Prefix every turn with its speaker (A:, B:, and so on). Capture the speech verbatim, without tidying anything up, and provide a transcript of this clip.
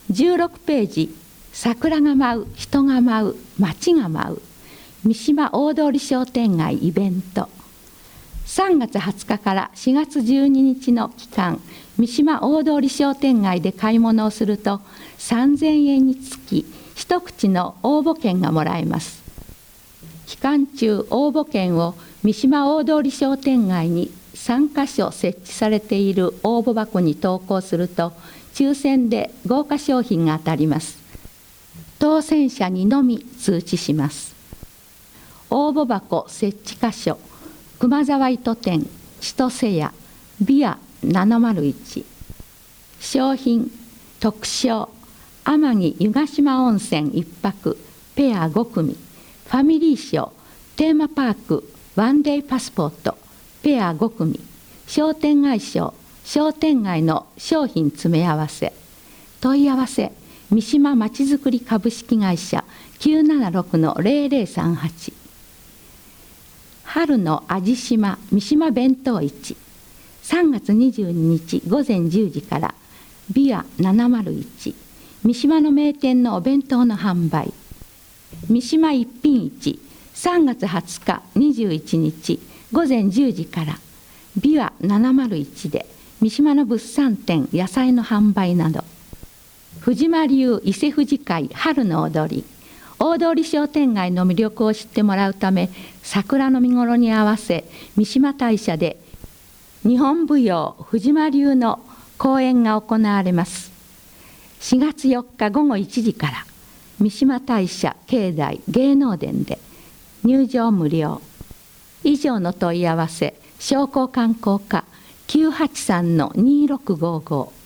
A: じゅうろくページ、桜が舞う、人が舞う、街が舞う、三島大通商店街イベント。さんがつはつかからしがつじゅうににちの期間、三島大通商店街で買い物をするとさんぜんえんにつき一口の応募券がもらえます。期間中、応募券を三島大通商店街にさんかしょ設置されている応募箱に投稿すると、抽選で豪華商品が当たります。当選者にのみ通知します。応募箱設置箇所、熊沢糸店、千歳屋、ビアななまるいち。商品、特賞、天城湯ヶ島温泉いっぱく、ペアごくみ。ファミリー賞、テーマパーク、ワンデイパスポート、ペアごくみ。商店街賞、商店街の商品詰め合わせ。問い合わせ、三島まちづくり株式会社 きゅうななろくのゼロゼロさんはち。春の味島三島弁当市、さんがつにじゅうににちごぜんじゅうじからビアななまるいち、三島の名店のお弁当の販売。三島一品市、さんがつはつかにじゅういちにちごぜんじゅうじからビアななまるいちで三島の物産展野菜の販売など。藤間流伊勢富士会春の踊り、大通商店街の魅力を知ってもらうため、桜の見頃に合わせ三島大社で日本舞踊藤間流の公演が行われます。しがつよっかごごいちじから三島大社境内芸能殿で入場無料。以上の問い合わせ、商工観光課 きゅうはちさんのにろくごご。